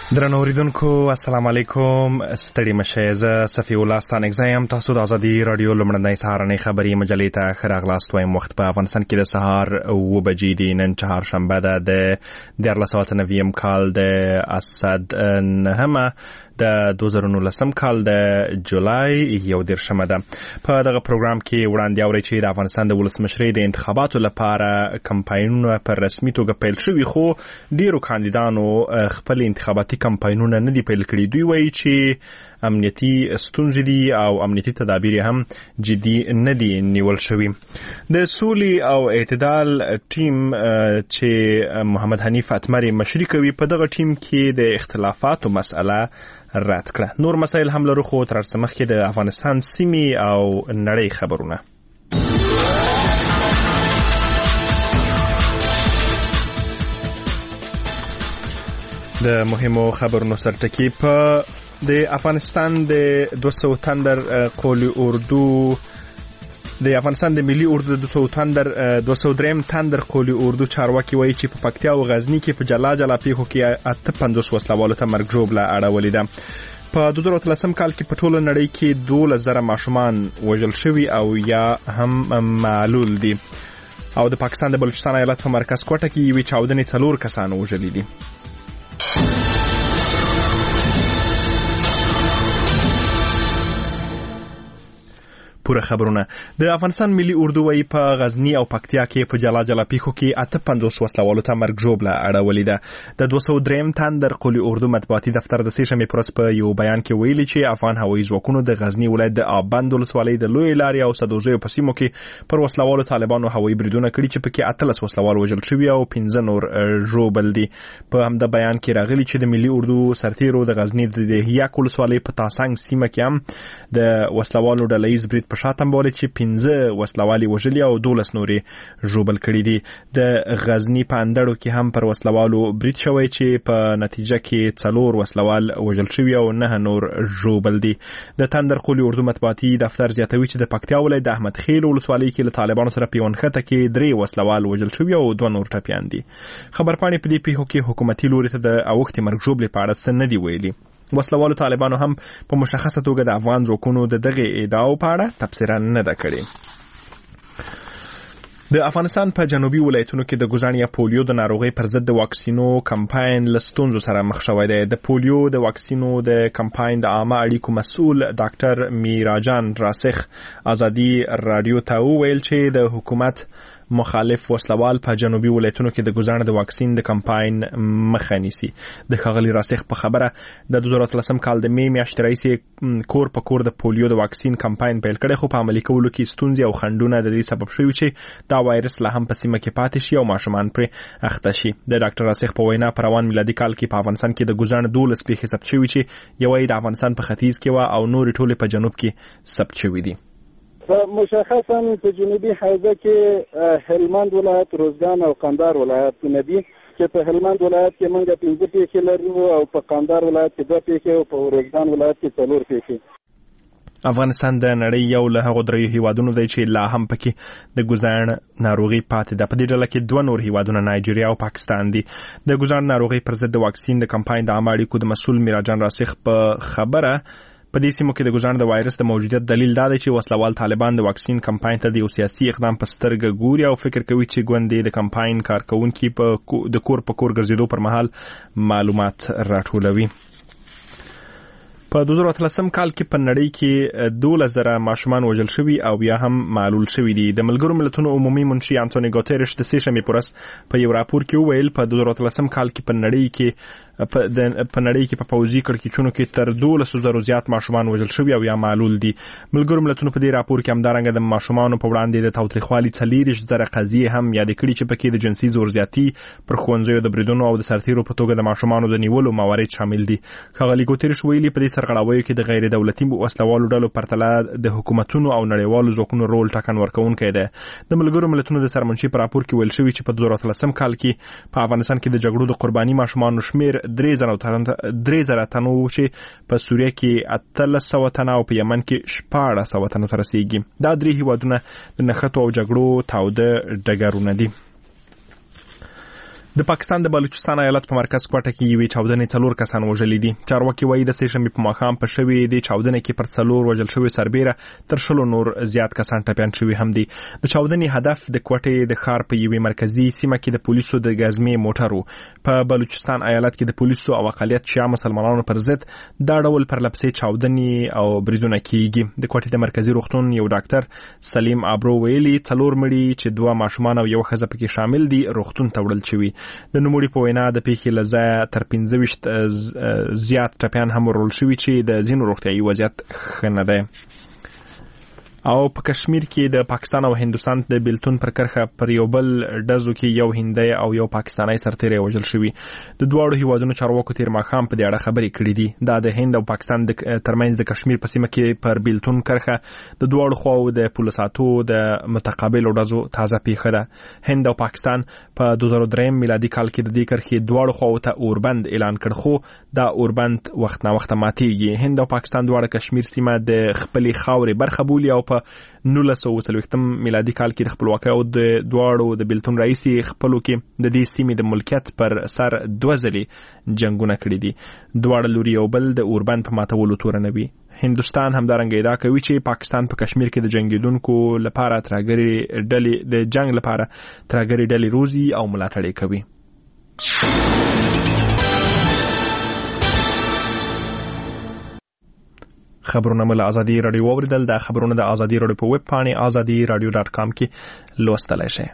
درنو اوریدونکو السلام علیکم. ستړي مشه. زه صفی الله ستانکزایم. تاسو د ازادي رادیو لمړندۍ سهارنۍ خبري مجلې ته ښه راغلاست وایم. وخت په افغانستان کې د سهار 9 بجې دی. نن چهارشنبه ده د 1490 کال د اسد نهمه د 2019 کال د جولای 11 ده. په دغه پروګرام کې وړاندې اوري چې د افغانستان د ولسمشرۍ د انتخاباتو لپاره کمپاینونه پر رسمي توګه پیل شوي، خو ډیرو کاندیدانو خپل انتخاباتي کمپاینونه نه دي پیل کړي. دوی وایي چې امنیتي ستونزې دي او امنیتي تدابیر هم جدي نه دي نیول شوي. د سولې او اعتدال ټیم چې محمد حنیف اتمري مشري کوي، په دغه ټیم کې د اختلافاتو مسأله رد کړه. نور مسایل هم لرو، خو تر څه مخکې د افغانستان سیمې او نړۍ خبرونه. د مهمو خبرونو سرټکی په د افغانستان د 200 تندر قولی اردو د افغانستان د ملي اردو د 203 تندر قولی اردو چارواکي وایي چې په پکتیا او غزنی کې په جلا پیښو کې 58 وسلوالو ته مرګ ژوبله اړولې ده. په 2013 کال کې په ټوله نړۍ کې 12,000 ماشومان وژل شوي او یا هم معلول دي، او د پاکستان د بلوچستان ایالت په مرکز کوټه کې یوې چاودنې 4 کسان وژلي دي. پوره خبرونه. د افغانستان ملي اردو وایي په غزنی او پکتیا کې په جلا پیښو کې 58 وسلوالو ته مرګ ژوبله اړولې ده. د 203 تندر قولی اردو مطبوعاتي دفتر د سه‌شنبې پر ورځ په یو بیان کې ویلي چې افغان هوایي ځواکونو د غزنی ولایت د آبند ولسوالۍ د لوی لارې او سدوزیو په سیمو کې پر وسلوالو طالبانو هوایي بریدونه کړي چې پکې 18 وسلوال وژل شوي او 15 نور ژوبل دي. په همدا بیان کې راغلي چې د ملي اردو سرتیرو د غزنی د هیاک ولسوالۍ په تاسنګ سیمه کې هم د وسلوالو ډله‌ییز برید شاتم بوله چې 15 وسلوالي وژلي او 12 نورې ژوبل کړي دي. د غزنی په اندړو کې هم پر وسلوالو برید شوی چې په نتیجه کې 4 وسلوال وژل شوي او 9 نور ژوبل دي. د تندر قولی اردو مطبوعاتي دفتر زیاتوي چې د پکتیا ولایت د احمد خیل ولسوالۍ کې له طالبانو سره پیونخته کې 3 وسلوال وژل شوي او 2 نور ټپیان دي. خبرپاڼې په دې پیښو کې حکومتي لوري ته د اوښتې مرګ ژوبلې په اړه څه نه دی ویلي. وسلوالو طالبانو هم په مشخصه توګه د افغان ځواکونو د دغه ادعاو په اړه تبصره نه ده کړې. د افغانستان په جنوبي ولایتونو کې د ګوزڼ یا پولیو د ناروغۍ پر ضد د واکسینو کمپاین له ستونزو سره مخ شوی دی. د پولیو د واکسینو د کمپاین د عامه اړیکو مسؤل ډاکټر میراجان راسخ ازادي رادیو ته وویل چې د حکومت مخالف وسلوال په جنوبي ولایتونو کې د ګوزڼ د واکسین د کمپاین مخه نیسي. د ښاغلي راسخ په خبره د 2013 کال د می میاشتې راهیسې کور په کور د پولیو د واکسین کمپاین پیل کړی، خو په عملي کولو کې ستونزې او خنډونه د دې سبب شوي چې دا وایرس لا هم په سیمه کې پاتې شي او ماشومان پرې اخته شي. د ډاکټر راسخ په وینا په روان میلادي کال کې په افغانستان کې د ګوزڼ 12 پیښې ثبت شوي چې یوه یې د افغانستان په ختیځ کې وه او نورې ټولې په جنوب کې ثبت شوي دي. مشخصا په جنوبي حوزه کې هلمند ولایت، روزګان او قندهار ولایتونه دي چې په هلمند ولایت کې موږ 15 پیښې لرو او په قندهار ولایت کې 2 پیښې او په روزګان ولایت کې 4 پیښې. افغانستان د نړۍ یو له هغو 3 هیوادونو دی چې لا هم پکې د ګوزڼ ناروغي پاتې ده. په دې ډله کې 2 نور هیوادونه نایجیریا او پاکستان دي. د ګوزڼ ناروغي پر ضد د واکسین د کمپاین د عامه اړیکو د مسؤل میراجان راسخ په خبره په دې سیمو کې د ګوزڼ د وایرس د موجودیت دلیل دا دی چې وسلوال طالبان د واکسین کمپاین ته د یو سیاسي اقدام په سترګه ګوري او فکر کوي چې ګوندې د کمپاین کارکونکي د کور په کور ګرځېدو پر مهال معلومات راټولوي. په 2013 کال کې په نړۍ کې 12,000 ماشومان وژل شوي او یا هم معلول شوي دي. د ملګرو ملتونو عمومي منشي انټونی ګوتریش د سه‌شنبې پر ورځ په یو راپور کې وویل په 2013 کال کې په نړۍ کې په پوځي کړکېچونو کې تر 12,000 زیات ماشومان وژل شوي او یا معلول دي. ملګرو ملتونو په دې راپور کې همدارنګه د ماشومانو په وړاندې د تاوتریخوالي 40,000 قضیې هم یادې کړي چې پکې د جنسي زور زیاتي، پر ښوونځیو د بریدونو او د سرتیرو په توګه د ماشومانو د نیولو موارد شامل دي. ښاغلي ګوتریش ویلي په دې سرغړاویو کې د غیر دولتي وسلوالو ډلو پرتله د حکومتونو او نړیوالو ځواکونو رول ټاکن ورکوونکی دی. د ملګرو ملتونو د سرمنشي په راپور کې ویل شوي چې په 2013 کال کې په افغانستان کې د جګړو د قرباني ماشومانو شمیر 3,000 تنو چې په سوریه کې 1300 تنه او په یمن کې 1400 تنو ته رسیږي. دا 3 هیوادونه د نښتو او جګړو تاوده ډګرونه دي. د پاکستان د بلوچستان ایالت په مرکز کوټه کې یوې چاودنې 4 کسان وژلي دي. چارواکي وایي د سه‌شنبې په ماښام په شوې د چاودنې کې پر 4 وژل شوي سربېره تر 100 نور زیات کسان ټپیان شوي هم دي. د چاودنې هدف د کوټې د ښار په یوې مرکزي سیمه کې د پولیسو د ګازمې موټرو. په بلوچستان ایالت کې د پولیسو او اقلیت شیعه مسلمانانو پر ضد دا ډول پرلپسې چاودنې او بریدونه کیږي. د کوټې د مرکزي روغتون یو ډاکټر سلیم ابرو ویلي 4 مړي چې 2 ماشومان او 1 ښځه پکې شامل دي روغتون ته وړل شوي. د نوموړي په وینا د پیښې له ځایه تر 15 زیات ټپیان هم ورول شوي چې د ځینو روغتیایي وضعیت ښه نه دی. او په کشمیر کې د پاکستان او هندوستان د بیلتون پر کرخه پر یو بل ډزو کې یو هندی او یو پاکستانی سرتیری وژل شوی. د دوه هیوادونو چارواکو تیر ماښام په دې اړه خبرې کړې دي. دا د هند او پاکستان د ترمنځ د کشمیر په سیمه کې پر بیلتون کرخه د دوه خواو د پولیساتو د متقابل ډزو تازه پیښه ده. هند او پاکستان په 2003 میلادي کال کې د دې کرخې دوه خواو ته اوربند اعلان کړ، خو دا اوربند وخت نه وخت ماتېږي. هند او پاکستان دواړه کشمیر سیمه د خپلې خاورې برخه بولي او په 1940 میلادي کال کې د خپلواکۍ او د دواړو د بیلتون رئیسي خپلو کې د دې سیمې د ملکیت پر سر 2 ځلې جنگونه کړي دي. دواړه لوري یو بل د اوربند په ماتولو تورنوي. هندوستان همدارنګه ادعا کوي چې پاکستان په کشمیر کې د جنگیدونکو لپاره ترهګري ډلې د جنگ لپاره ترهګري ډلې روزي او ملاتړ کوي. خبرونه مل ازادي رادیو اوریدل. د خبرونه د ازادي رادیو په ویب پاڼه azadiradio.com کې لوستلای شئ.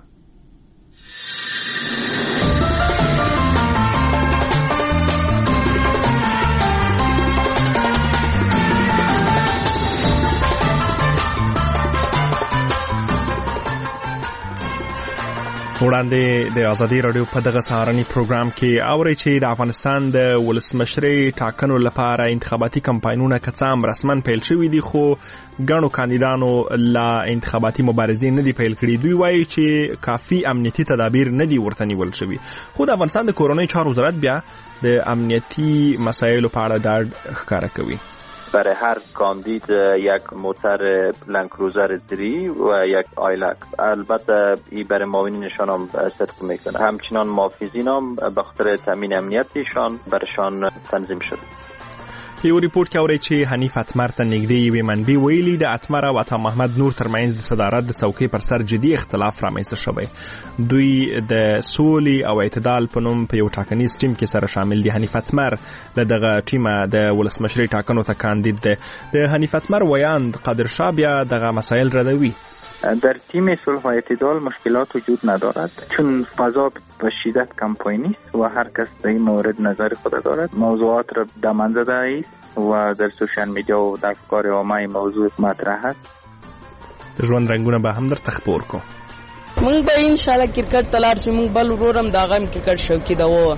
وړاندې د ازادي رادیو په دغه سهارني پروګرام کې اوري چې د افغانستان د ولسمشرۍ ټاکنو لپاره انتخاباتي کمپاینونه کڅام رسمن پیل شوي دي، خو ګڼو کاندیدانو لا انتخاباتي مبارزې نه دي پیل کړي. دوی وایي چې کافي امنیتي تدابیر نه دي ورته نیول شوي. خو د افغانستان د کورنۍ چارو وزارت بیا د امنیتي مسایلو په اړه ډاډ ښکاره کوي. برای هر کاندید یک موتر لندکروزر دری و یک آیلک. البته این برای معاونینشان هم صدق میکنه. همچنان محافظین هم به خاطر تامین امنیتشان برشان تنظیم شده. یو ریپورت کې اوري چې حنیف اتمر ته نږدې یوې منبع ویلي د اتمر او عطا محمد نور ترمنځ د صدارت د څوکۍ پر سر جدي اختلاف رامنځته شوی. دوی د سولې او اعتدال په نوم په یو ټاکنیز ټیم کې سره شامل دي. حنیف اتمر له دغه ټیمه د ولسمشرۍ ټاکنو ته کاندید دی. د حنیف اتمر ویاند قادر شاه بیا دغه مسایل ردوي. در تیم صلح و اعتدال مشکلات وجود ندارد، چون فضا به شدت کمپاینی است و هر کس در این مورد نظر خود دارد. موضوعات را دمن زده است و در سوشال میدیا و در افکار عامه موضوع مطرح است. ژوند رنگونه به هم در تخبور کو. مونږ به ان شاء الله کرکټ تلار چې مونږ بل ورورم دا غم کرکټ شوقي دا و.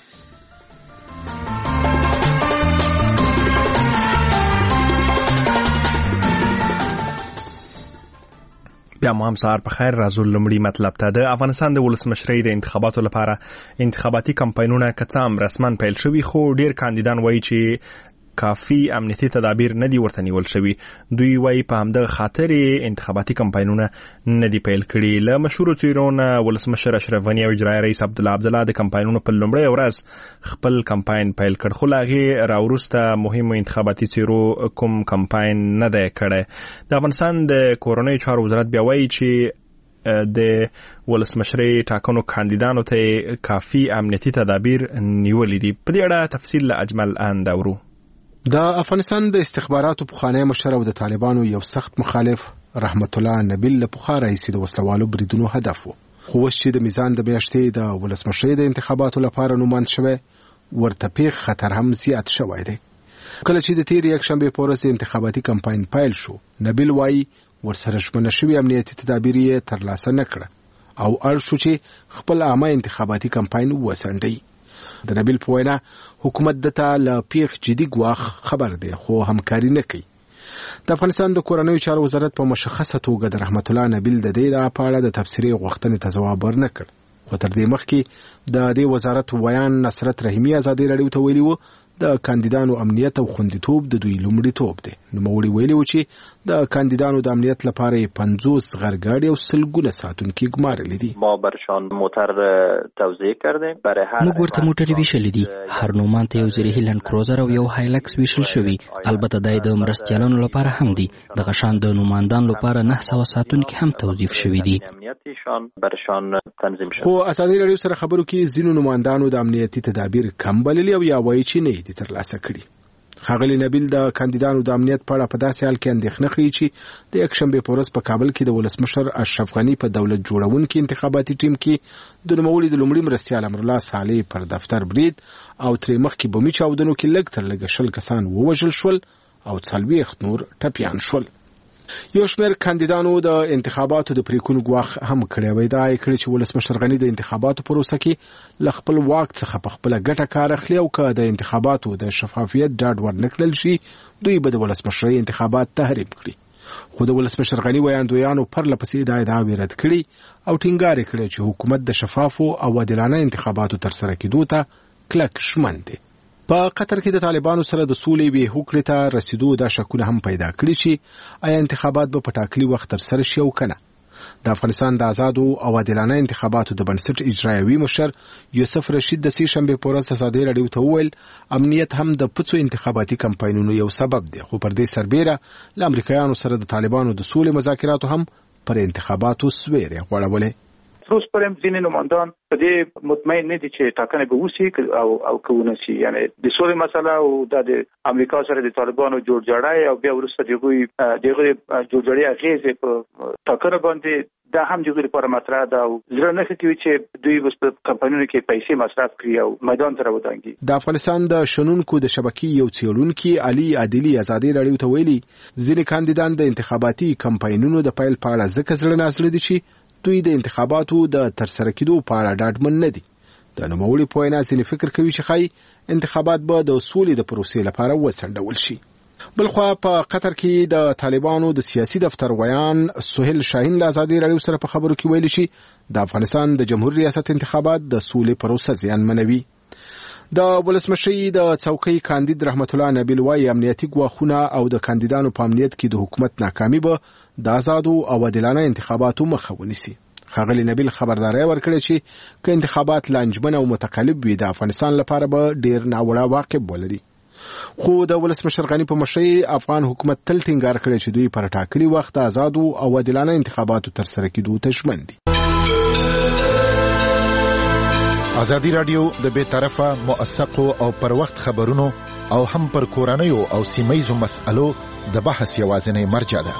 بیا مو هم سهار په خیر. راځو لومړی مطلب ته. د افغانستان د ولسمشرۍ د انتخاباتو لپاره انتخاباتي کمپاینونه کڅام رسمن پیل شوي، خو ډیر کاندیدان وایي چې کافي امنیتي تدابیر نه دي ورته نیول شوي. دوی وایي په همدغه خاطر انتخاباتي کمپاینونه نه دي پیل کړي. له مشهورو څیرونه ولسمشر اشرف غني او اجرایي رئیس عبدالله د کمپاینونو په لومړۍ ورځ خپل کمپاین پیل کړ، خو له هغې راوروسته مهمو انتخاباتي څیرو کوم کمپاین نه دی کړی. د افغانستان د کورنۍ چارو وزارت بیا وایي چې د ولسمشرۍ ټاکنو کاندیدانو ته کافي امنیتي تدابیر نیولې دي. په دې اړه تفصیل له اجمل اند اورو. د افغانستان د استخباراتو پخوانی مشر او د طالبانو یو سخت مخالف رحمت الله نبیل له پخوا راهیسې د وسلوالو بریدونو هدف و، خو اوس چې د میزان د میاشتې د ولسمشرۍ د انتخاباتو لپاره نوماند شوی، ورته پیښ خطر هم زیات شوی دی. کله چې د تیر یکشنبې په ورځ انتخاباتي کمپاین پیل شو، نبیل وایي ورسره ژمنه شوي امنیتي تدابیر یې ترلاسه نه کړه او اړ شو چې خپل عامه انتخاباتي کمپاین وسنډي. د نبیل په وینا حکومت دته له پیښ جدي ګواښ خبر دی، خو همکاري نه کوي. د افغانستان د کورنیو چارو وزارت په مشخصه توګه د رحمت الله نبیل د دې په اړه د تفسیري غوښتنې ته ځواب ورنکړ، خو تر دې مخکې د دې وزارت ویان نصرت رحیمي ازادي رادیو ته ویلي و د کاندیدانو امنیت او خوندیتوب د دوی لومړیتوب دی. نوموړي ویلي و چې د کاندیدانو د امنیت لپاره 50 غرګاډي او سلګونه ساتونکي ګمارلي دي. ما برشان موټر توزیع کردیم برای هر موږ ورته موټرې ویشلې دي. هر نومان ته یو زریحي لند کروزر او یو هایلکس ویشل شوي. البته دا د مرستیالانو لپاره هم دي. دغه شان د نوماندان لپاره 900 ساتونکي هم توظیف شوي دي. برشان تنظیم شد. خو ازادي رادیو سره خبرو کې ځینو نوماندانو د امنیتي تدابیر کم بللي او یا وایي چې نه دي ترلاسه کړي. ښاغلي نبیل د کاندیدانو د امنیت په اړه په داسې حال کې اندېښنه ښیي چې د یکشنبې په ورځ په کابل کې د ولسمشر اشرف غني په دولت جوړونکي انتخاباتي ټیم کې د نوموړي د لومړي مرستیال امرالله صالح پر دفتر برید او ترې مخکې بمي چاودنو کې لږ تر لږه 20 کسان ووژل شول او 40 نور ټپیان شول. یو شمېر کاندیدانو د انتخاباتو د پریکون ګواښ هم کړی وای. دا یې کړی چې ولسمشر غني د انتخاباتو پروسه کې له خپل واک څخه په خپله ګټه کار اخلي او که د انتخاباتو د شفافیت ډاډ ورنکړل شي دوی به د ولسمشرۍ انتخابات تحریم کړي. خو د ولسمشر غني ویاندویانو پرله پسې دا ادعاوې رد کړي او ټینګار یې کړی چې حکومت د شفافو او عادلانه انتخاباتو ترسره کېدو ته کلک ژمن دی. په قطر کې د طالبانو سره د سولې بې هوکړې ته رسیدو دا شکونه هم پیدا کړي چې آیا انتخابات به په ټاکلي وخت ترسره شي او کنه. د افغانستان د آزادو او عادلانه انتخاباتو د بنسټ اجرایوي مشر یوسف رشید د سې شنبې په ورځ ازادي راډیو ته وویل امنیت هم د پڅو انتخاباتي کمپاینونو یو سبب دی. خو پر دې سربیره له امریکایانو سره د طالبانو د سولې مذاکراتو هم پر انتخاباتو سویرې غوړولې. روز پرم ځینې نوماندان په دې مطمئن نه دي چې ټاکنې به وشي او کوونه شي. یعنی د سولې مسله او د امریکا سره د طالبانو جوړجاړی او بیا وروسته دغه جوړجاړی اغیزې په ټاکنه باندې دا هم د دوی لپاره مطرح ده او زړه نه کوي چې دوی په کمپاینونو کې پیسې مصرف کړي او میدان ته راوځي. د افغانستان د شنونکو د شبکې یو څېړونکي علي عادلي ازادي راډیو ته ویلي ځینې کاندیدان د انتخاباتي کمپاینونو د پیل په اړه ځکه زړه نازړه دي چې دوی د انتخاباتو د ترسره کېدو په اړه ډاډمن نه دي. د نوموړي په وینا ځینې فکر کوي چې ښایي انتخابات به د سولې د پروسې لپاره وڅنډول شي. بلخوا په قطر کې د طالبانو د سیاسي دفتر ویان سهیل شاهین له ازادي راډیو سره په خبرو کې ویلي چې د افغانستان د جمهوریت ریاست انتخابات د سولې پروسه زیانمنوي. د ولسمشرۍ د څوکۍ کاندید رحمت الله نبیل وايي امنیتي ګواښونه او د کاندیدانو په امنیت کې د حکومت ناکامي به د آزادو او عادلانه انتخاباتو مخه ونیسي. ښاغلي نبیل خبرداري ورکړه چې که انتخابات لانجمن او متقلب وي د افغانستان لپاره به ډیر ناوړه واقع ولري. خو د ولسمشر غني په مشرۍ افغان حکومت تل ټینګار کړی چې دوی پر ټاکلي وخت آزادو او عادلانه انتخاباتو ترسره کېدو ته ژمن دي. ازادي راډیو د بې طرفه موثقو او پر وخت خبرونو او هم پر کورنیو او سیمه‌یزو مسألو د بحث یوازینی مرجع ده.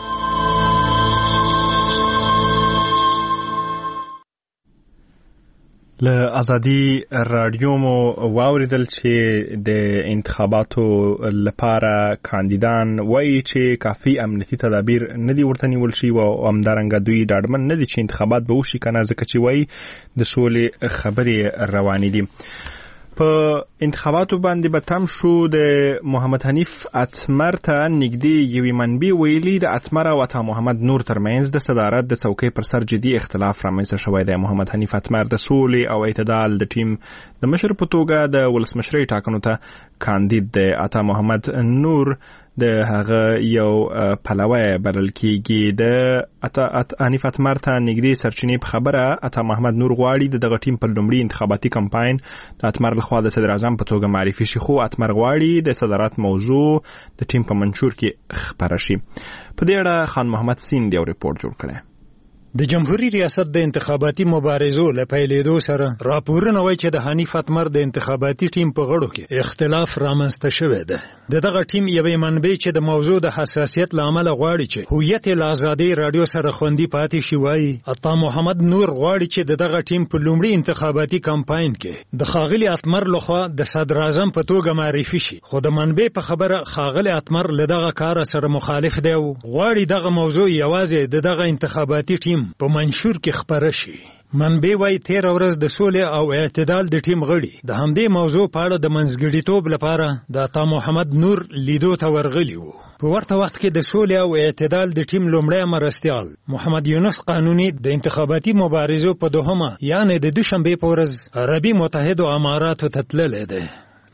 له ازادي راډیو مو واوریدل چې د انتخاباتو لپاره کاندیدان وایي چې کافي امنیتي تدابیر نه دي ورته نیول شي او همدارنګه دوی ډاډمن نه دي چې انتخابات به وشي کنه ځکه چې وایي د سولې خبرې روانې دي. په انتخاباتو باندې به تم شو د محمد حنیف اتمر ته نږدې یوې منبع ویلي د اتمر او عطا محمد نور ترمنځ د صدارت د څوکۍ پر سر جدي اختلاف رامنځته شوی دی. محمد حنیف اتمر د سولې او اعتدال د ټیم د مشر په توګه د ولسمشرۍ ټاکنو ته کاندید دی. عطا محمد نور د هغه یو پلوی بلل کېږي. د حنیف اتمر ته نږدې سرچینې په خبره عطا محمد نور غواړي دغه ټیم په لومړي انتخاباتي کمپاین د اتمر لخوا د صدر اعظم په توګه معرفي شي. خو اتمر غواړي د صدارت موضوع د ټیم په منشور کې خپره شي. په دې اړه خان محمد سیند یو ریپورت جوړ کړی. د جمهوریت ریاست د انتخاباتي مبارزو له پیلېدو سره راپورونه وایي چې د حنیف اتمر د انتخاباتي ټیم په غړو کې اختلاف رامنځته شوی دی. دغه ټیم یوې منبع چې د موضوع د حساسیت له امله غواړي چې هویت له ازادي راډیو سره خوندي پاتې شي وایي عطا محمد نور غواړي چې دغه ټیم په لومړي انتخاباتي کمپاین کې د ښاغلي اتمر لخوا د صدر اعظم په توګه معرفي شي. خو د منبع په خبره ښاغلي اتمر له دغه کار سره مخالف دی او غواړي دغه موضوع یوازې دغه انتخاباتي ټیم په منشور کې خبره شي. منبع وايي 13 ورځ د سولې او اعتدال د ټیم غړي د همدې موضوع په اړه د منځګړیتوب لپاره د عطا محمد نور لیدو ته ورغلي وو. په ورته وخت کې د سولې او اعتدال د ټیم لومړی مرستیال محمد یونس قانوني د انتخاباتي مبارزو په دوهمه یعنی د دوشنبه په ورځ عربي متحده اماراتو ته تللی دی.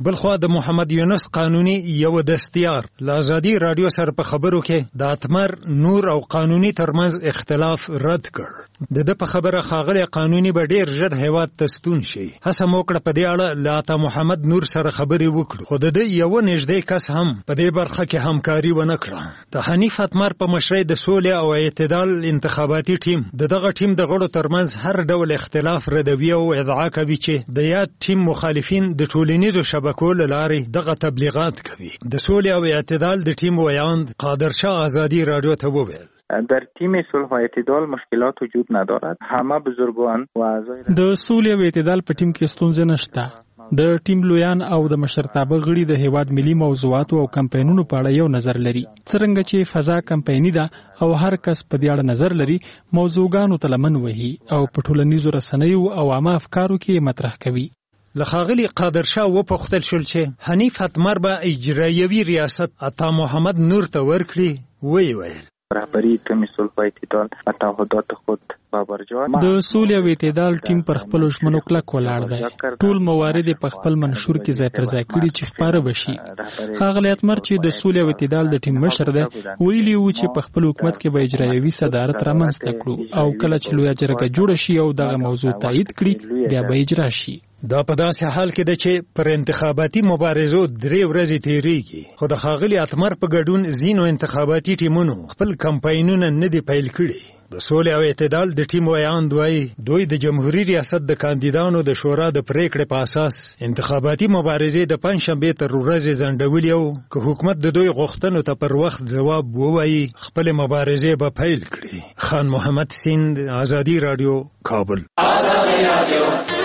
بلخوا د محمد یونس قانوني یو دستیار له ازادي رادیو سره په خبرو کې د اتمر نور او قانوني ترمنځ اختلاف رد کړ. د په خبره خاغلی قانوني به ډیر ژر هیواد ته ستون شي. هڅه مو کړه په دې اړه له عطا محمد نور سره خبرې وکړو، خو د یو نږدې کس هم په دې برخه کې همکاري ونه کړه. د حنیف اتمر په مشرۍ د سولې او اعتدال انتخاباتي ټیم دغه ټیم د غړو ترمنځ هر ډول اختلاف ردوي او ادعا کوي چې د یاد ټیم مخالفین د ټولنیزو شبکو له لارې دغه تبلیغات کوي. د سولې او اعتدال د ټیم ویاند قادرشاه آزادی رادیو ته وویل در تیم صلح و اعتدال مشکلات وجود ندارد. همه بزرگان و اعضای د سولې او اعتدال په ټیم کې ستونزې نشته. د ټیم لویان او د مشرتابه غړي د هیواد ملي موضوعاتو او کمپاینونو په اړه یو نظر لري. څرنګه چې فضا کمپایني ده او هر کس په دې اړه نظر لري، موضوعګانو ته لمن وهي او په ټولنیزو رسنیو او عامه افکارو کې مطرح کوي. لخاغلی قادرشاه وپوښتل شول چې حنیف اتمر به اجرایوي ریاست عطا محمد نور ته ورکړي. ویل رهبری تیم صلح و اعتدال و تعهدات خود بابرجا. د سولې او اعتدال ټیم پر خپل ژمنو کلک ولاړ دی. ټول موارد په خپل منشور کې ځای پر ځای کړي چې خبره وشي. ښاغلی اتمر چې د سولې او اعتدال د ټیم مشر دی، ویلي و چې په خپل حکومت کې به اجرایوي صدارت رامنځته کړو او کله چې لویه جرګه جوړه شي او دغه موضوع تایید کړي بیا به اجرا شي. دا په داسې حال کې ده چې پر انتخاباتي مبارزو 3 ورځې تیریږي، خو د ښاغلي اتمر په ګډون ځینو انتخاباتي ټیمونو خپل کمپاینونه نه دي پیل کړي. د سولې او اعتدال د ټیم ویاند وایي دوی د جمهوریت ریاست د کاندیدانو د شورا د پریکړې په اساس انتخاباتي مبارزې د پنځشنبې تر ورځې ځنډولې او که حکومت د دوی غوښتنو ته پر وخت ځواب ووایي خپل مبارزې به پیل کړي. خان محمد سیند، آزادی رادیو، کابل. آزادی رادیو.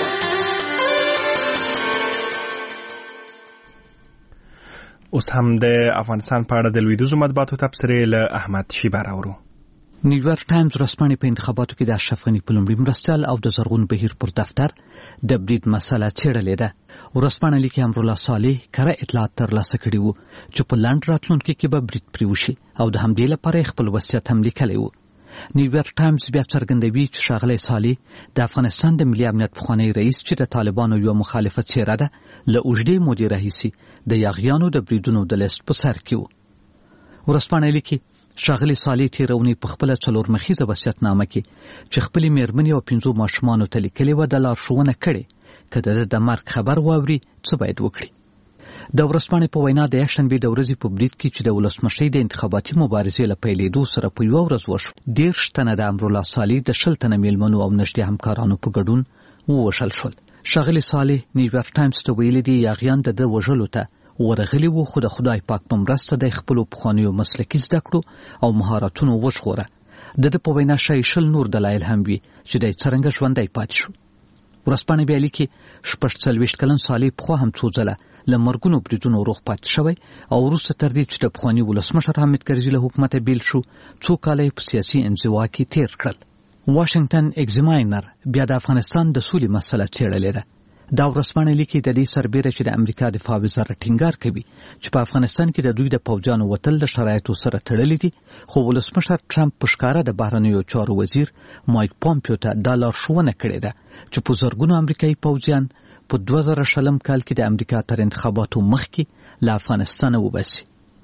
اوس هم د افغانستان په اړه د لویدیځو مطبوعاتو تبصرې له احمد شیبه راوړو. نیویارک ټایمز ورځپاڼې په انتخاباتو کې د اشرف غني په لومړي مرستیال او د زرغون بهیر پر دفتر د برید مسله څېړلې ده. ورځپاڼه لیکي امرالله صالح کره اطلاعات ترلاسه کړي وو چې په لنډ راتلونکي کې به برید پرې وشي او د همدې لپاره خپل وصیت هم لیکلی وو. نیویارک ټایمز بیا څرګندوي چې ښاغلی صالح د افغانستان د ملي امنیت پخوانی رئیس چې د طالبانو یو مخالفه څېره ده له اوږدې مودې راهیسې د یاغیانو د بریدونو د لیست په سر کې وو. ورځپاڼه لیکي ښاغلی صالح تېره اونۍ په خپله 4 مخیزه وصیتنامه کې چې خپلې مېرمنې او 5 ماشومانو ته لیکلې وه د لارښوونه کړې که د مرګ خبر واوري څه باید وکړي. د ورځپاڼې په وینا د یکشنبې د ورځې په برید کې چې د ولسمشرۍ د انتخاباتي مبارزې له پیلېدو سره په یوه ورځ وشو، 13 تنه د امرالله صالح د 20 تنه میلمنو او نږدې همکارانو په ګډون ووژل شول. ښاغلی صالح نیویارک ټایمز ته ویلي دي یاغیان د ده وژلو ته ورغلي وو، خو د خدای پاک په مرسته د خپلو پخوانیو مسلکي زده کړو او مهارتونو وژغوره. د ده په وینا ښایي 20 نور دلایل هم وي چې دی څرنګه ژوندی پاتې شو. ورځپاڼې بیا لیکي 46 کلن صالح پخوا هم څو ځله له مرګونو بریدونو روغ پاتې شوی او وروسته تر دې چې د پخواني ولسمشر حامد کرزي له حکومته بیل شو، څو کاله یې په سیاسي انزوا کې تیر کړل. واشنگټن ایگزاماینر بیا د افغانستان د سولې مسله څېړلې ده. دا ورځپاڼه لیکي د دې سربیره چې د امریکا دفاع وزارت ټینګار کوي چې په افغانستان کې د دوی د پوځیانو وتل د شرایطو سره تړلي دي، خو ولسمشر ټرمپ په ښکاره د بهرنیو چارو وزیر مایک پامپیو ته دا لارښوونه کړې ده چې په زرګونو امریکایي پوځیان په 2020 کال کې د امریکا تر انتخاباتو مخکې له افغانستانه وباسي.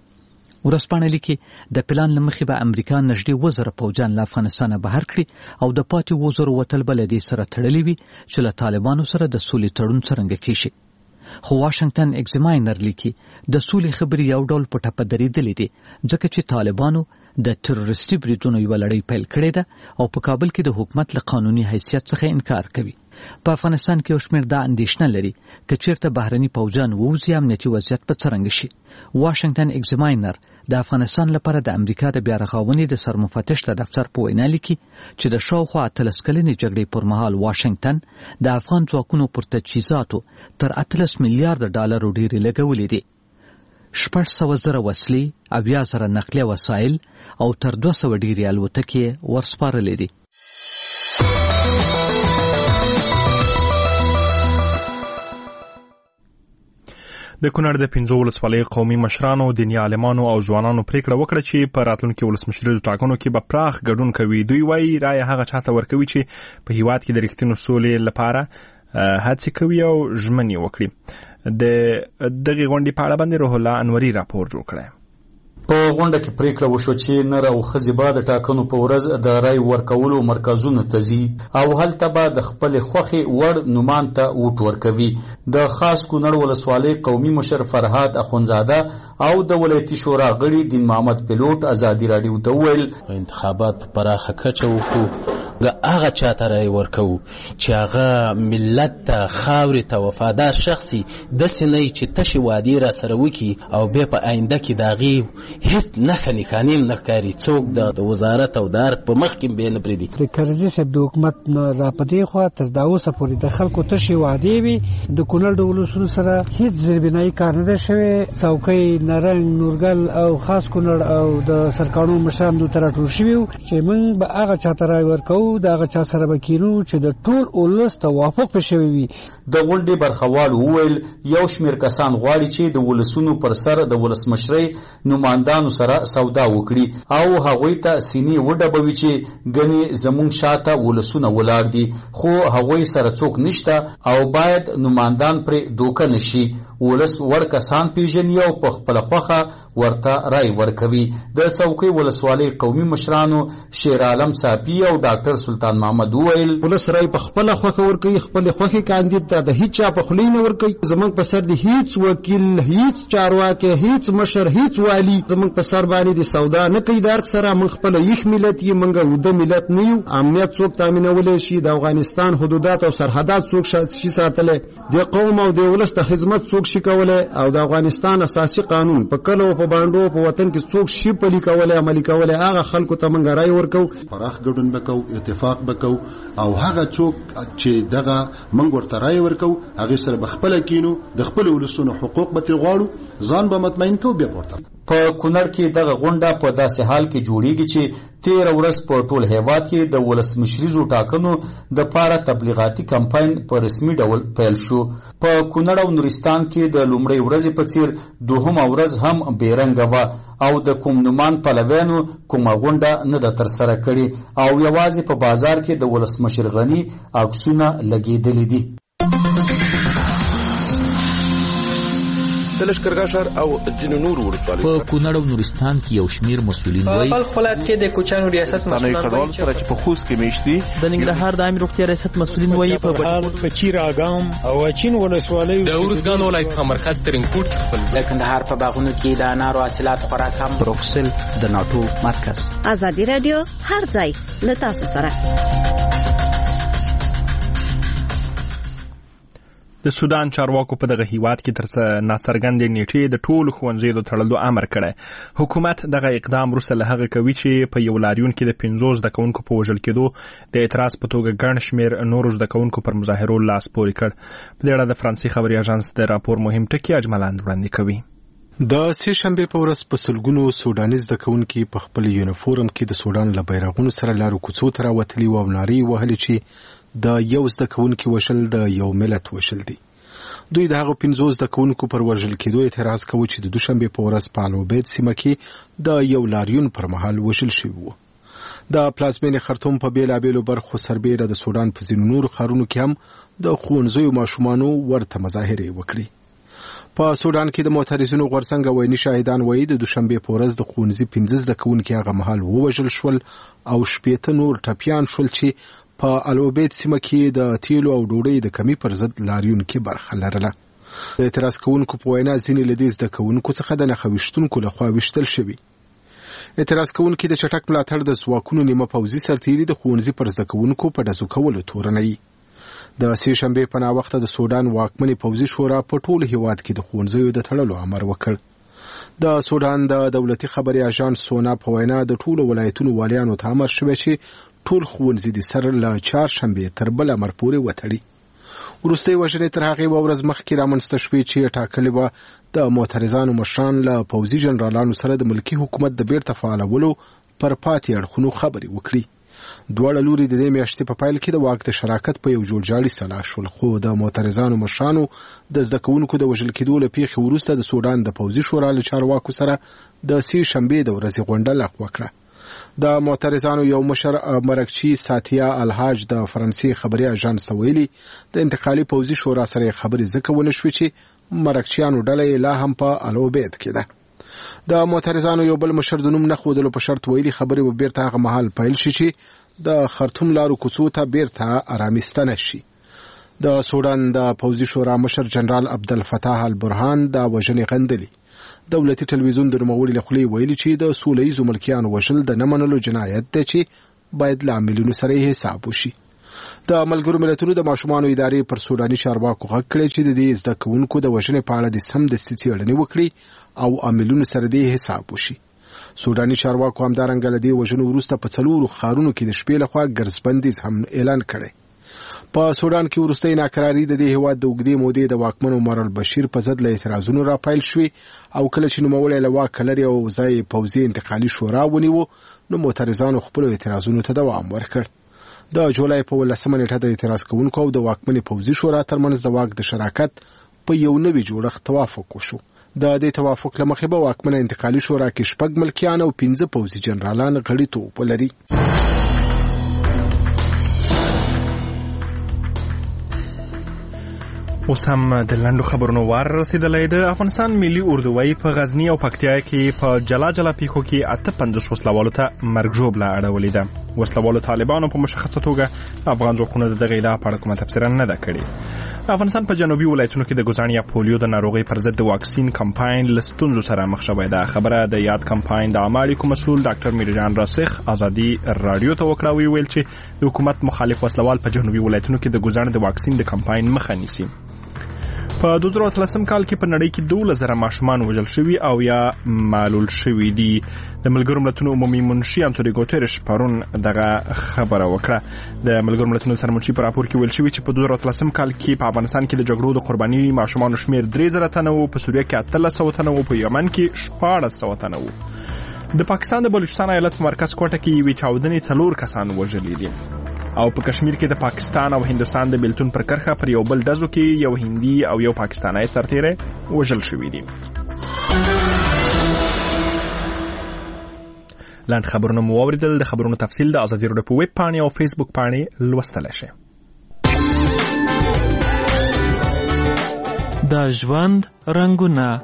ورځپاڼه لیکي د پلان له مخې به امریکا نږدې 2000 پوځیان له افغانستانه بهر کړي او د پاتې 2000 وتل به له دې سره تړلي وي چې له طالبانو سره د سولې تړون څرنګه کیږي. خو واشنگټن ایگزاماینر لیکي د سولې خبرې یو ډول په ټپه درېدلې دي ځکه چې طالبانو د تروریستي بریدونو یوه لړۍ پیل کړې ده او په کابل کې د حکومت له قانوني حیثیت څخه انکار کوي. په افغانستان کې یو شمېر دا اندېښنه لري که چېرته بهرني پوځیان ووځي امنیتي وضعیت به څرنګه شي. واشنگټن ایگزاماینر د افغانستان لپاره د امریکا د بیا رغونې د سرمفتش د دفتر په وینا لیکي چې د شاوخوا 13 کلنې جګړې پر مهال واشنگټن د افغان ځواکونو پر تجهیزاتو تر 18 میلیارډ ډالرو ډېرې لګولې دي. 600,000 وسلې، 80,000 نقلیه وسایل او تر 200 ډېرې الوتکې ورسپارلې دي. د کونړ د 15 ولسوالیو قومي مشرانو، دیني عالمانو او ځوانانو پریکړه وکړه چې په راتلونکي ولسمشریزو ټاکنو کې به پراخ ګډون کوي. دوی وایي رایه هغه چاته ورکوي چې په هیواد کې د رښتینو سولې لپاره هڅې کوي او ژمنې وکړي. د دغه غونډې په اړه باندې روح الله انوري راپور جوړ کړی. په غونډه کې پریکړه وشو چې نر او ښځې به د ټاکنو په ورځ د رای ورکولو مرکزونو ته ځي او هلته به د خپلې خوښې وړ نومان ته ووټ ورکوي. د خاص کونړ ولسوالۍ قومي مشر فرهاد اخونزاده او د ولایتي شورا غړي دین محمد پیلوټ ازادي راډیو ته وویل انتخابات په پراخه کچه وکړو، هغه چاته رای ورکوو چې هغه ملت ته خاورې ته وفادار شخصي داسې نه چې تشې وعدې را سره وکړي او بیا په آینده کې د هغې هیڅ نښه نښانې نه ښکاري. څوک د وزارت او د ارګ په مخ کې بیا نه پرېږدي. د کرزي صاحب د حکومت را په دې خوا تر دا اوسه پورې د خلکو تشې وعدې وي. د کونړ د ولسونو سره هیڅ زیربنایي کار نه دی شوی. څوکۍ، نارنګ، نورګل او خاص کونړ او د سرکانو مشران دلته راټول شوي وو چې موږ به هغه چاته رای ورکوو، د هغه چا سره به کینو چې د ټول ولس توافق پرې شوی وي. د غونډې برخوال وویل یو شمېر کسان غواړي چې د ولسونو پر سر د ولسمشرۍ نمایندانو سره سودا وکړي او هغوی ته سینې وډبوي چې ګنې زمونږ شاته ولسونه ولاړ دي، خو هغوی سره څوک نشته او باید نمایندان پرې دوکه نشي. ولس وړ کسان پیژني او په خپله خوښه ورته رای ورکوي. د څوکۍ ولسوالۍ قومي مشرانو شیر عالم صافي او ډاکټر سلطان محمد وویل ولس رای په خپله خوښه ورکوي، خپلې خوښې کاندید ته د هیڅ چا په خولې نه ورکوي. زموږ په سر د هیڅ وکیل، هیڅ چارواکی، هیڅ مشر، هیڅ والی زموږ په سر باندې د سودا نه کوي. د ارګ سره موږ خپله یخ ملت یې، موږ اوده ملت نه یو. امنیت څوک تامینولی شي؟ د افغانستان حدودات او سرحدات څوک شي ساتلی؟ د قوم او د ولس د خدمت څوک شي کولی؟ او د افغانستان اساسي قانون په کلو او په بانډو په وطن کې څوک شي پلي کولی، عملي کولی؟ هغه خلکو ته موږ رای ورکو. پراخ ګډون وکړو، اتفاق وکړو او هغه څوک چې دغه موږ ورته رای ورکو هغه سره بخپله کینو، د خپل ولسونو حقوق به ترې غواړو، ځان به مطمئن کوو. بیا پورته په کونړ کې دغه غونډه په داسې حال کې جوړیږي چې 13 ورځ په ټول هیواد کې د ولسمشریزو ټاکنو د پاره تبلیغاتي کمپاین په رسمي ډول پیل شو. په کونړ او نورستان کې د لومړۍ ورځې په څیر دوهمه ورځ هم بیرنګه وه او د کوم نومان پلویانو کومه غونډه نه ده ترسره کړې او یوازې په بازار کې د ولسمشر غني عکسونه لګېدلي دي. د لښکرګاه او ځینو نورو ولسوالیو په کونړ او نورستان کې یو شمیر مسؤلین وایي په خپل ولایت کې د کوچانو ریاست مسؤلین سره چې په خوست کې میشتي د ننګرهار د عامه روغتیا ریاست مسؤلین وایي په بهار په چیر اګام او اچین ولسوالیو د ورزګان ولایت په مرکز ترنکوټ خپل د کندهار په باغونو کې د انارو حاصلات خورا کم. بروکسل د ناتو مرکز. ازادي رادیو هر ځای له تاسو سره. د سودان چارواکو په دغه هیواد کې تر ناڅرګندې نیټې د ټولو ښوونځیو د تړلو امر کړی. حکومت دغه اقدام وروسته له هغه کوي چې په یو لاریون کې د 50 زده کوونکو په وژل کېدو د اعتراض په توګه ګڼ شمېر نورو زده کوونکو پر مظاهرو لاس پورې کړ. په دې اړه د فرانسې خبري اژانس د راپور مهم ټکي اجملاند وړاندې کوي. د سې شنبې په ورځ په سلګونو سوداني زده کوونکي په خپل یونیفورم کې د سودان له بیرغونو سره لارو کوڅو ته راوتلي او نارې وهلې چې د یو زده کوونکي وشل د یو ملت وشل دی. دوی د هغو 50 زده کوونکو پر وژل کېدو اعتراض کوي چې د دوشنبې په ورځ په الوبید سیمه کې د یو لاریون پر مهال وژل شوي وو. د پلازمینې خرطوم په بیلابیلو برخو سربیره د سودان په ځینو نورو ښارونو کې هم د ښوونځیو ماشومانو ورته مظاهرې وکړي. په سودان کې د معترضینو غورځنګ ویني شاهدان وایي د دوشنبې په ورځ د ښوونځي 15 زده کوونکي هغه مهال ووژل شول او 80 نور ټپیان شول چې په الوبید سیمه کې د تیلو او ډوډۍ د کمی پر ضد لاریون کې برخه لرله. د اعتراض کوونکو په وینا ځینې له دې زده کوونکو څخه د نښه ویشتونکو لخوا ویشتل شوي. اعتراض کوونکي د چټک ملاتړ د ځواکونو نیمه پوځي سرتیري د ښوونځي پر زده کوونکو په ډزو کولو تورنوي. د سې شنبې په ناوخته د سودان واکمنې پوځي شورا په ټول هیواد کې د ښوونځیو د تړلو امر وکړ. د سودان د دولتي خبري اژانس سونا په وینا د ټولو ولایتونو والیانو ته امر شوی چې ټول ښوونځي د سر له چهارشنبې تر بل امر پورې وتړي. وروستۍ وژنې تر هغې ورځ مخکې رامنځته شوې چې ټاکلې وه د معترضانو مشران له پوځي جنرالانو سره د ملکي حکومت د بیرته فعالولو پر پاتې اړخونو خبرې وکړي. دواړه لوري د دې میاشتې په پیل کې د واک د شراکت په یو جوړجاړي سلا شول، خو د معترضانو مشرانو د زده کوونکو د وژل کېدو له پیښې وروسته د سودان د پوځي شورا له چارواکو سره د سې شنبې د ورځې غونډه لغوه کړه. د معترضانو یو مشر مرکچی ساتیا الحاج د فرانسې خبري اژانس ته ویلي د انتقالي پوځي شورا سره خبرې ځکه ونه شوې چې مرکچیانو ډله لا هم په الوبید کې ده. د معترضانو یو بل مشر د نوم نه ښودلو په شرط ویلي خبرې به بیرته هغه مهال پیل شي چې د خرطوم لارو کوڅو ته بیرته آرامیستنه شي. د سودان د پوځي شورا مشر جنرال عبدالفتاح البرهان د وژنې غندلي. دولتي ټلویزیون د نوموړي له خولې ویلي چې د سوله-ییزو ملکیانو وژل د نه منلو جنایت دی چې باید له عاملینو سره یې حساب وشي. د ملګرو ملتونو د ماشومانو ادارې پر سوداني چارواکو غږ کړی چې د دې زده کوونکو د وژنې په اړه د سمدستي څېړنې وکړي او عاملینو سره د حساب وشي. سوداني چارواکو همدارنګه له دې وژنو وروسته په 4 ښارونو کې د شپې لخوا ګرځبندیز هم اعلان کړی. په سودان کې وروستۍ ناکراري د دې هیواد د اوږدې مودې د واکمن عمر البشیر په ضد له اعتراضونو راپیل شوې او کله چې نوموړی له واکه لرې او ځای پوځي انتقالي شورا ونیو نو معترضانو خپلو اعتراضونو ته دوام ورکړ. د جولای په 18 نیټه د اعتراض کوونکو او د واکمنې پوځي شورا ترمنځ د واک د شراکت په یو نوي جوړښت توافق وشو. د دې توافق له مخې به واکمنه انتقالي شورا کې 6 ملکیان او 15 پوځي جنرالان غړیتوب ولري. اوس هم د لنډو خبرونو وار رسیدلی د افغانستان ملي اردوی په غزنی او پکتیا کې په جلا جلا پیښو کې 58 وسلوالو ته مرګ ژوبله اړولې ده. وسلوالو طالبانو په مشخصه توګه افغان ځواکونو د دغې ادعا په اړه کومه تبصره نه ده کړې. افغانستان په جنوبي ولایتونو کې د ګوزڼ یا پولیو د ناروغۍ پر ضد د واکسین کمپاین له ستونزو سره مخ شوی ده. خبره د یاد کمپاین د عامه اړیکو مسؤل ډاکټر میرجان راسخ ازادي رادیو ته وکړه او ویل چې د حکومت مخالف وسلوال په جنوبي ولایتونو کې د ګوزڼ د واکسین د کمپاین مخه نیسي. په 2013 کال کې په نړۍ کې 12,000 ماشومان وژل شوي او یا معلول شوي دي. د ملګرو ملتونو عمومي منشي انټونیو ګوتریش پرون دغه خبره وکړه. د ملګرو ملتونو سرمنشي په راپور کې ویل شوي چې په 2013 کال کې په افغانستان کې د جګړو د قرباني ماشومانو شمیر 3,000 تنه وو، په سوریه کې 1300 تنه وو، په یمن کې 1400 تنه وو. د پاکستان د بلوچستان ایالت په مرکز کوټه کې یوې چاودنې 4 کسان وژلي دي او په کشمیر کې د پاکستان او هندستان د بیلتون پر کرښه پر یو بل ډزو کې یو هندي او یو پاکستانی سرتیری وژل شوي دي. لاندې خبرونه مو واوریدل. د خبرونو تفصیل د ازادي راډیو په ویب پاڼې او فیسبوک پاڼې لوستلی شئ. د ژوند رنګونه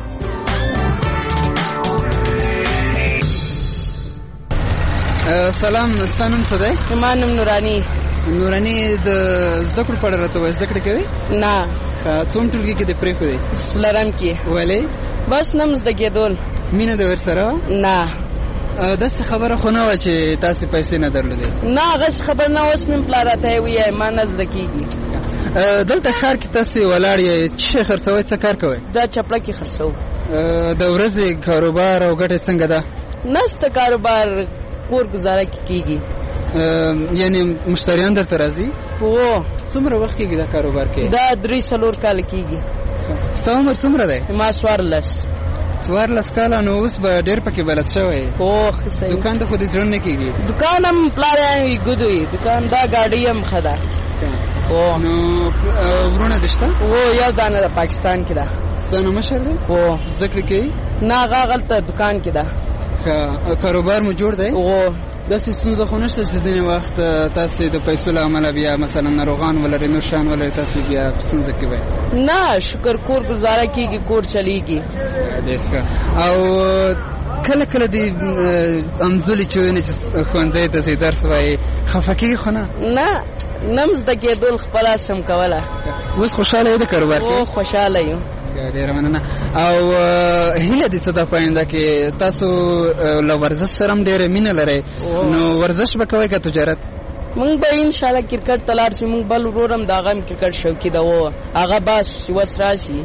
سلام، ستانم څه دی؟ زما نوم نوراني. نوراني د زده کړو په اړه راته وایي، زده کړې کوې؟ نه. څوم ټولګي کې دې پرېښودې؟ څلورم کې. ولې؟ بس نه مو زده کېدل. مینه دې ورسره؟ نه. داسې خبره خو نه وه چې تاسې پیسې نه درلودې؟ نه، هغسې خبر نه. اوس مې پلار راته ووایي ما نه زده کېږي. دلته ښار کې تاسې ولاړ یې، څه شی خرڅوئ؟ څه کار کوئ؟ دا چپړه کې خرڅوو. د ورځې کاروبار او ګټه څنګه ده؟ نسته کاروبار، کور گزاره کیږي. یعنی مشتریان درته راځي؟ هو. څومره وخت کېږي دا کاروبار کې؟ دا 3-4 کال کېږي. ستا عمر څومره دی؟ ما 14. 14 کاله. نو اوس به ډېر پکې بلد شوی. هو ښه صحیح. دوکان ته خو دې زړه نه کېږي؟ دوکان هم پلار یې ګود وي، دوکان دا ګاډۍ هم ښه ده. نو ورونه دې شته؟ هو، یو دانه د پاکستان کې ده. ستا نو مشر دی؟ هو. زده کړې کوي؟ نه، هغه هلته دوکان کې ده. کاروبار مو جوړ دی؟ هو. داسې ستونزه خو نشته چې ځینې وخت تاسې د پیسو له امله بیا مثلا ناروغان ولرئ، نور شیان ولرئ، تاسې بیا په ستونزه کې وئ؟ نه، شکر کور ګزاره کېږي، کور چلېږي. ډېر ښه. او کله کله دې همزولي چې وینې چې ښوونځی ته ځې درس وایي، خفه کېږي خو نه؟ نه، نه م زده کېدل، خپله سم کوله. اوس خوشحاله یې د کاروبار کې؟ او خوشحاله یو. ډېره مننه. او هیله دې څه ده په آینده کې؟ تاسو له ورزش سره هم ډېره مینه لرئ، نو ورزش به کوئ که تجارت؟ مونږ به انشاءالله کرکټ ته لاړ شو. مونږ بل ورور هم د هغه هم کرکټ شوقي ده، و هغه بس وس راشي.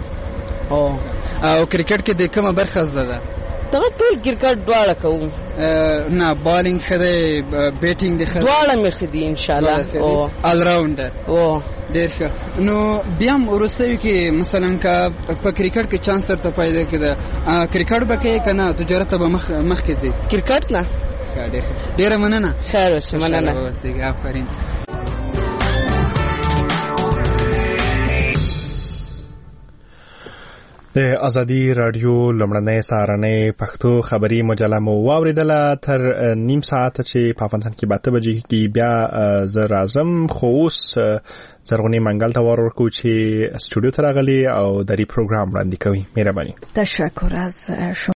او کرکټ کې د کومه برخه زده ده؟ دغه ټول کرکټ دواړه کوو. نه، بالینګ ښه دی، بیټینګ دی ښه دی؟ دواړه مې ښه دي انشاءالله. آل راونډر. ډېر ښه. نو بیا هم وروستیو کې مثلا که په کرکټ کې چانس درته پیدا کېده، کرکټ به کوې که نه تجارت ته به مخکې ځې؟ کرکټ نه. ډېره مننه. خیر اوسې. مننه. آفرین. د ازادي رادیو لمړنۍ سهارنۍ پښتو خبري مجله مو واوریدله تر نیم ساعت چې په افغانستان کې 8 بجې کې بیا زه راځم خو اوس زرغونې منګل ته ورکو چې سټوډیو ته راغلي او د ری پروګرام وړاندې کوي. مهرباني. تشکر از شما.